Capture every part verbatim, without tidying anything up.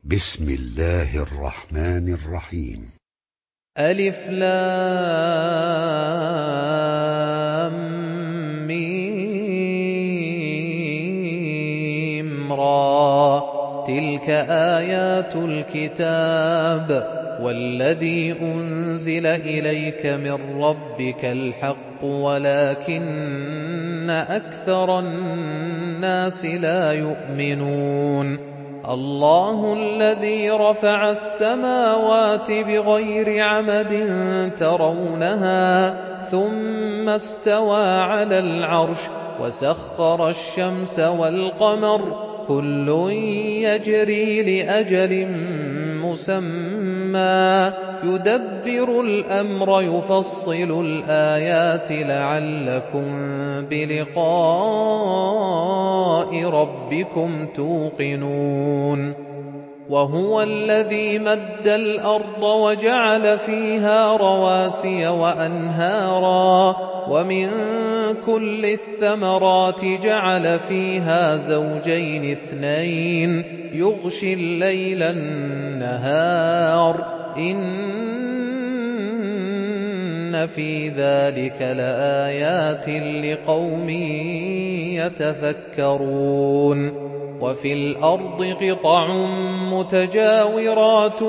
بسم الله الرحمن الرحيم. ألف لام ميم را تلك آيات الكتاب والذي أنزل إليك من ربك الحق ولكن أكثر الناس لا يؤمنون. الله الذي رفع السماوات بغير عمد ترونها ثم استوى على العرش وسخر الشمس والقمر كل يجري لأجل مسمى يدبر الأمر يفصل الآيات لعلكم بلقاء ربكم توقنون. وهو الذي مد الأرض وجعل فيها رواسي وأنهارا ومن كل الثمرات جعل فيها زوجين اثنين يغشي الليل النهار إن في ذلك لآيات لقوم يتفكرون. وفي الأرض قطع متجاورات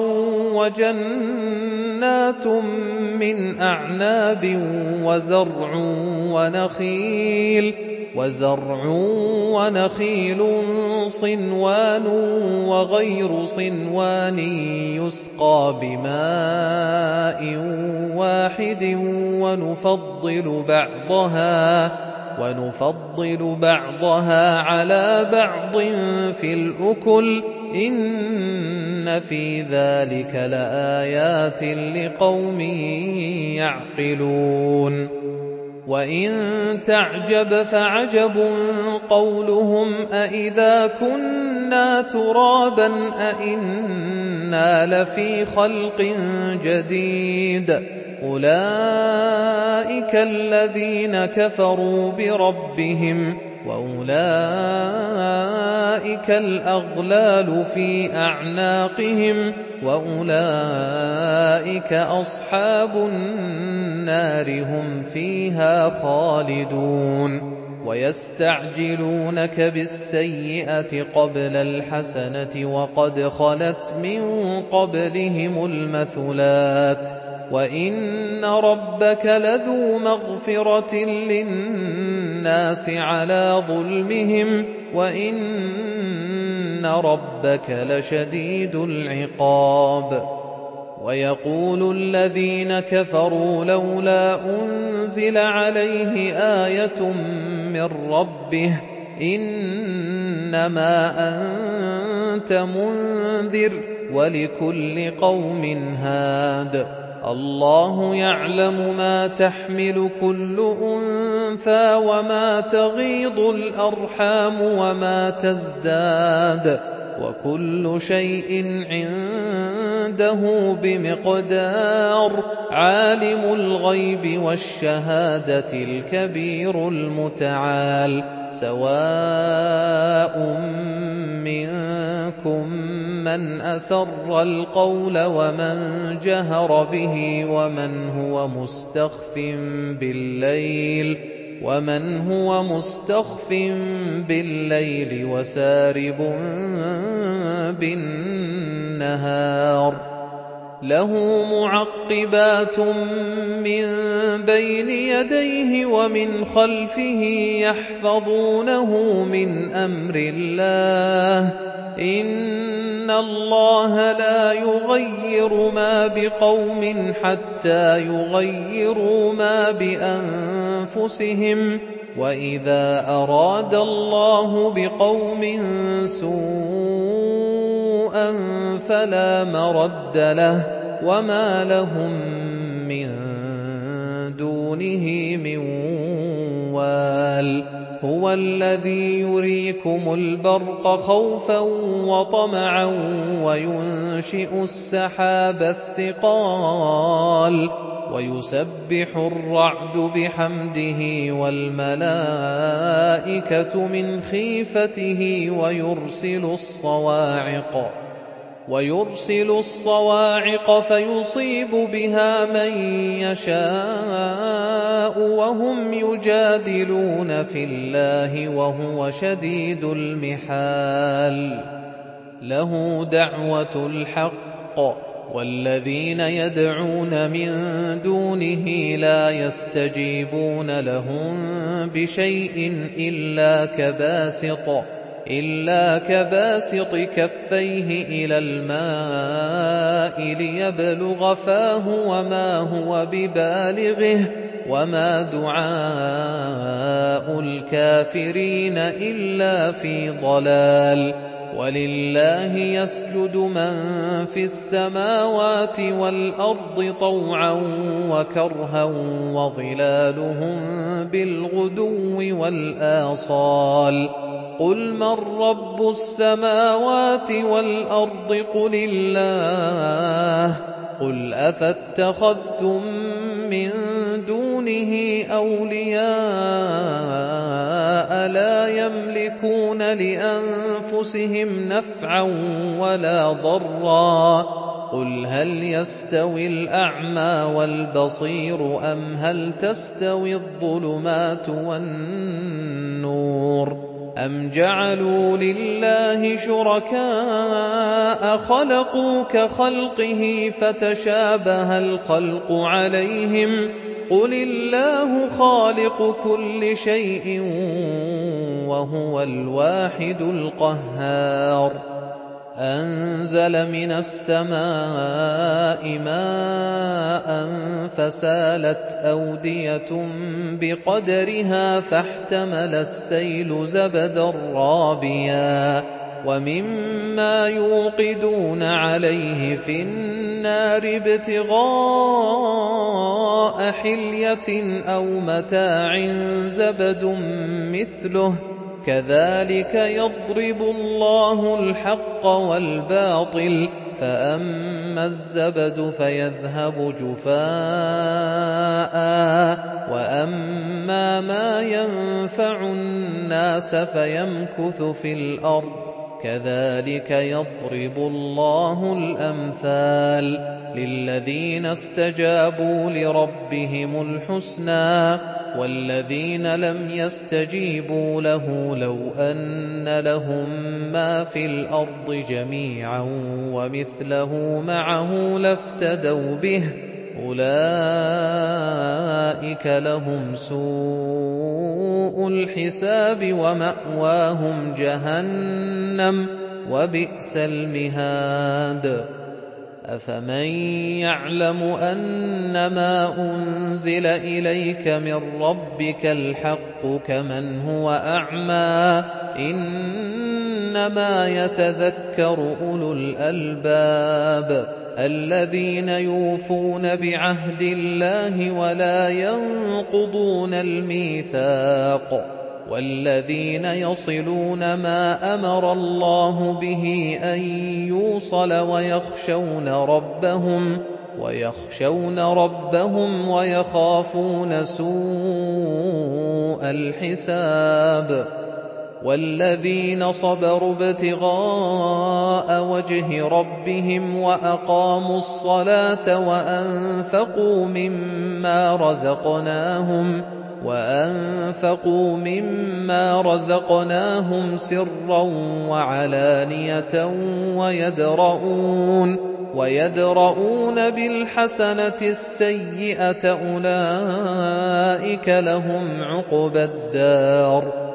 وجنات من أعناب وزرع ونخيل وزرع ونخيل صنوان وغير صنوان يسقى بماء واحد ونفضل بعضها ونفضل بعضها على بعض في الأكل إن في ذلك لآيات لقوم يعقلون. وإن تعجب فعجب قولهم أإذا كنا ترابا أإنا لفي خلق جديد أولئك الذين كفروا بربهم وأولئك الأغلال في أعناقهم وأولئك أصحاب النار هم فيها خالدون. ويستعجلونك بالسيئة قبل الحسنة وقد خلت من قبلهم المثلات وإن ربك لذو مغفرة للناس على ظلمهم وإن ربك لشديد العقاب. ويقول الذين كفروا لولا أنزل عليه آية من ربه إنما أنت منذر ولكل قوم هاد الله يعلم ما تحمل كل أنثى وما تغيض الأرحام وما تزداد وكل شيء عنده بمقدار عالم الغيب والشهادة الكبير المتعال سواء منكم من أسر القول ومن جهر به ومن هو مستخف بالليل ومن هو مستخف بالليل وسارب بالنهار له معقبات من بين يديه ومن خلفه يحفظونه من أمر الله إن الله لا يغير ما بقوم حتى يغيروا ما بأنفسهم وإذا أراد الله بقوم سوءا فلا مرد له وما لهم من دونه من وال هو الذي يريكم البرق خوفا وطمعا وينشئ السحاب الثقال ويسبح الرعد بحمده والملائكة من خيفته ويرسل الصواعق ويرسل الصواعق فيصيب بها من يشاء وهم يجادلون في الله وهو شديد المحال له دعوة الحق والذين يدعون من دونه لا يستجيبون لهم بشيء إلا كباسط إلا كباسط كفيه إلى الماء ليبلغ فاه وما هو ببالغه وما دعاء الكافرين إلا في ضلال ولله يسجد من في السماوات والأرض طوعا وكرها وظلالهم بالغدو والآصال قل من رب السماوات والأرض قل الله قل أفاتخذتم من دونه أولياء لا يملكون لأنفسهم نفعا ولا ضرا قل هل يستوي الأعمى والبصير أم هل تستوي الظلمات والنور أم جعلوا لله شركاء خلقوا كخلقه فتشابه الخلق عليهم قل الله خالق كل شيء وهو الواحد القهار أنزل من السماء ماء فسالت أودية بقدرها فاحتمل السيل زبدا رابيا ومما يوقدون عليه في النار ابتغاء حلية أو متاع زبد مثله كذلك يضرب الله الحق والباطل فأما الزبد فيذهب جفاء وأما ما ينفع الناس فيمكث في الأرض كذلك يضرب الله الأمثال للذين استجابوا لربهم الحسنى والذين لم يستجيبوا له لو أن لهم ما في الأرض جميعا ومثله معه لافتدوا به أولئك لهم سوء الحساب ومأواهم جهنم وبئس المهاد أفمن يعلم أنما أنزل إليك من ربك الحق كمن هو أعمى إنما يتذكر أولو الألباب الذين يوفون بعهد الله ولا ينقضون الميثاق والذين يصلون ما أمر الله به أن يوصل ويخشون ربهم ويخشون ربهم ويخافون سوء الحساب والذين صبروا ابتغاء وجه ربهم وأقاموا الصلاة وأنفقوا مما رزقناهم وأنفقوا مما رزقناهم سرا وعلانية ويدرؤون ويدرؤون بالحسنة السيئة أولئك لهم عقبى الدار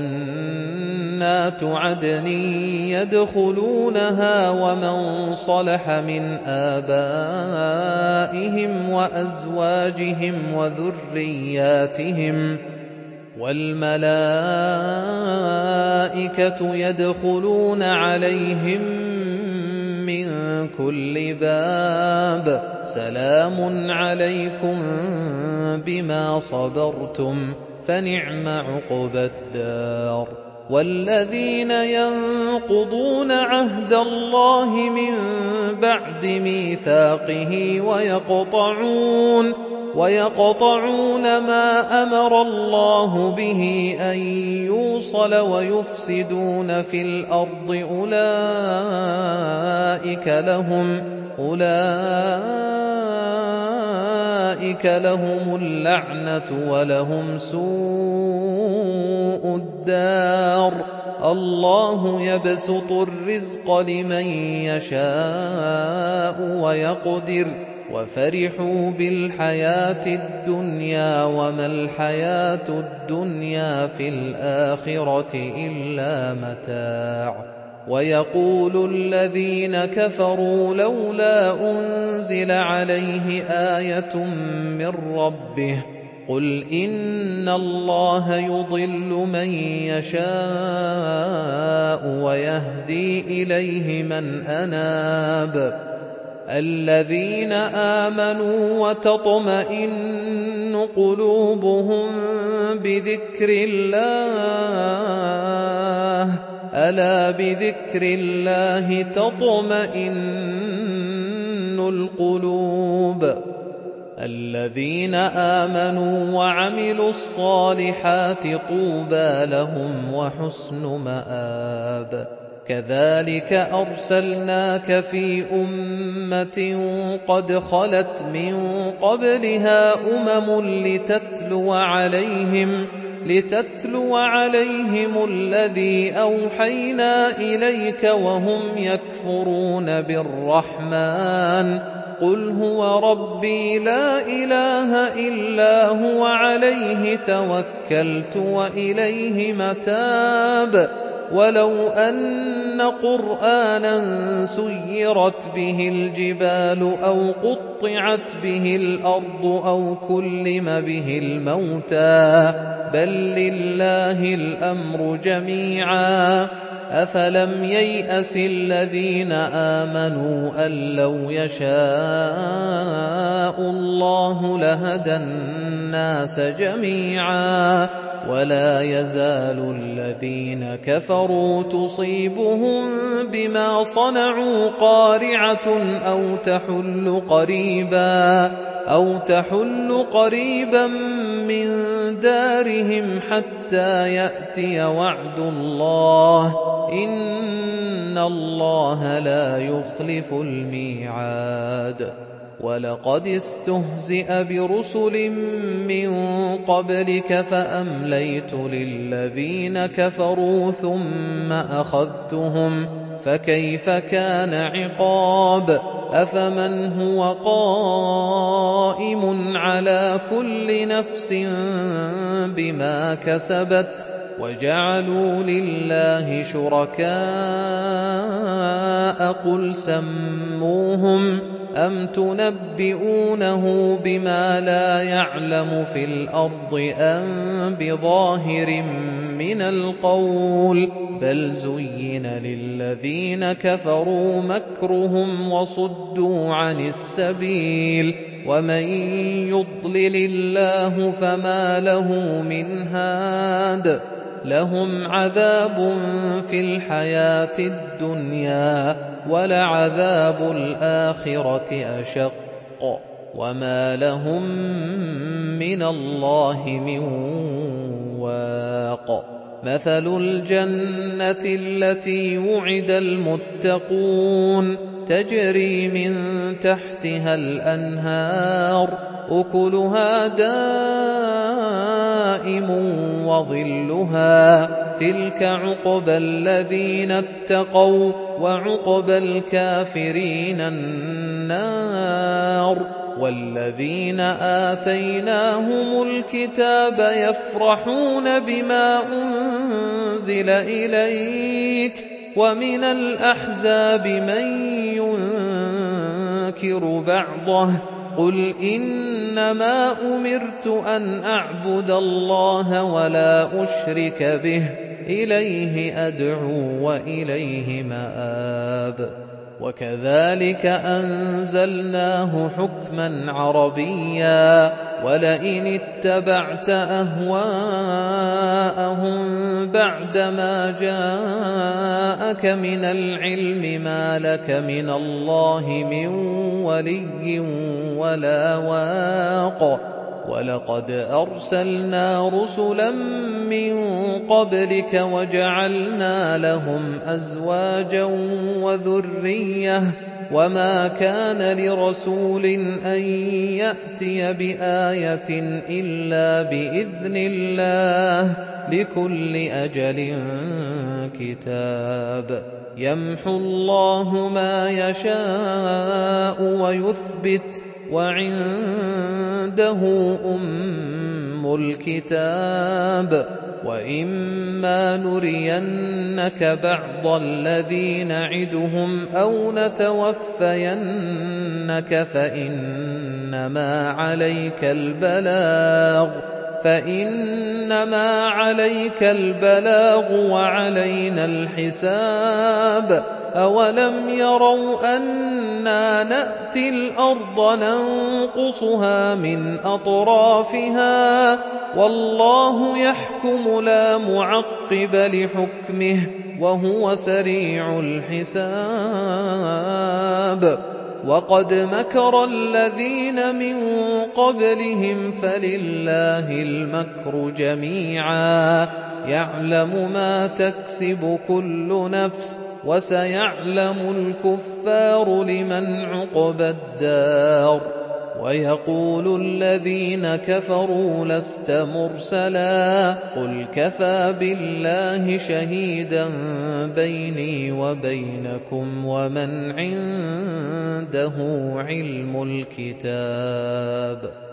جنات عدن يدخلونها ومن صلح من آبائهم وأزواجهم وذرياتهم والملائكة يدخلون عليهم من كل باب سلام عليكم بما صبرتم فنعم عقبى الدار والذين ينقضون عهد الله من بعد ميثاقه ويقطعون ويقطعون ما أمر الله به أن يوصل ويفسدون في الأرض أولئك أولئك لهم أولئك لهم اللعنة ولهم سوء الدار الله يبسط الرزق لمن يشاء ويقدر وفرحوا بالحياة الدنيا وما الحياة الدنيا في الآخرة إلا متاع ويقول الذين كفروا لولا أنزل عليه آية من ربه قل إن الله يضل من يشاء ويهدي إليه من أناب الذين آمنوا وتطمئن قلوبهم بذكر الله ألا بذكر الله تطمئن القلوب الذين آمنوا وعملوا الصالحات طوبى لهم وحسن مآب كذلك أرسلناك في أمة قد خلت من قبلها أمم لتتلو عليهم لتتلو عليهم الذي أوحينا إليك وهم يكفرون بالرحمن قل هو ربي لا إله إلا هو عليه توكلت وإليه متاب ولو أن قرآنا سيرت به الجبال أو قطعت به الأرض أو كلم به الموتى بل لله الأمر جميعا أفلم ييأس الذين آمنوا أن لو يشاء الله لهدى الناس جميعا ولا يزال الذين كفروا تصيبهم بما صنعوا قارعة أو تحل قريبا أو تحل قريبا من دارهم حتى يأتي وعد الله إن الله لا يخلف الميعاد ولقد استهزئ برسل من قبلك فأمليت للذين كفروا ثم أخذتهم فكيف كان عقاب أفمن هو قائم على كل نفس بما كسبت وجعلوا لله شركاء قل سموهم أم تنبئونه بما لا يعلم في الأرض أم بظاهر من القول بل زين للذين كفروا مكرهم وصدوا عن السبيل ومن يضلل الله فما له من هاد لهم عذاب في الحياة الدنيا ولعذاب الآخرة أشق وما لهم من الله من واق مثل الجنة التي وعد المتقون تجري من تحتها الأنهار أكلها دائم وظلها تلك عقبى الذين اتقوا وعقبى الكافرين النار والذين آتيناهم الكتاب يفرحون بما أنزل إليك ومن الأحزاب من ينكر بعضه قل إنما أمرت أن أعبد الله ولا أشرك به إليه أدعو وإليه مآب وكذلك أنزلناه حكما عربيا ولئن اتبعت أهواءهم بعدما جاءك من العلم ما لك من الله من ولي ولا واق وَلَقَدْ أَرْسَلْنَا رُسُلًا مِّن قَبْلِكَ وَجَعَلْنَا لَهُمْ أَزْوَاجًا وَذُرِّيَّةً ۚ وَمَا كَانَ لِرَسُولٍ أَن يَأْتِيَ بِآيَةٍ إِلَّا بِإِذْنِ اللَّهِ ۗ لِكُلِّ أَجَلٍ كِتَابٌ. يَمْحُو اللَّهُ مَا يَشَاءُ وَيُثْبِتُ ۖ وَعِندَهُ أُمُّ الْكِتَابِ. وَإِمَّا نُرِيَنَّكَ بَعْضَ الَّذِي نَعِدُهُمْ أَوْ نَتَوَفَّيَنَّكَ فَإِنَّمَا عَلَيْكَ الْبَلَاغُ فَإِنَّمَا عَلَيْكَ الْبَلَاغُ وَعَلَيْنَا الْحِسَابُ. أَوَلَمْ يَرَوْا أَنَّا نَأْتِي الْأَرْضَ نَنقُصُهَا مِنْ أَطْرَافِهَا ۚ وَاللَّهُ يَحْكُمُ لَا مُعَقِّبَ لِحُكْمِهِ ۚ وَهُوَ سَرِيعُ الْحِسَابِ. وَقَدْ مَكَرَ الَّذِينَ مِن قَبْلِهِمْ فَلِلَّهِ الْمَكْرُ جَمِيعًا ۖ يَعْلَمُ مَا تَكْسِبُ كُلُّ نَفْسٍ ۗ وَسَيَعْلَمُ الْكُفَّارُ لِمَنْ عُقْبَى الدَّارِ. وَيَقُولُ الَّذِينَ كَفَرُوا لَسْتَ مُرْسَلًا ۚ قُلْ كَفَىٰ بِاللَّهِ شَهِيدًا بَيْنِي وَبَيْنَكُمْ وَمَنْ عِندَهُ عِلْمُ الْكِتَابِ.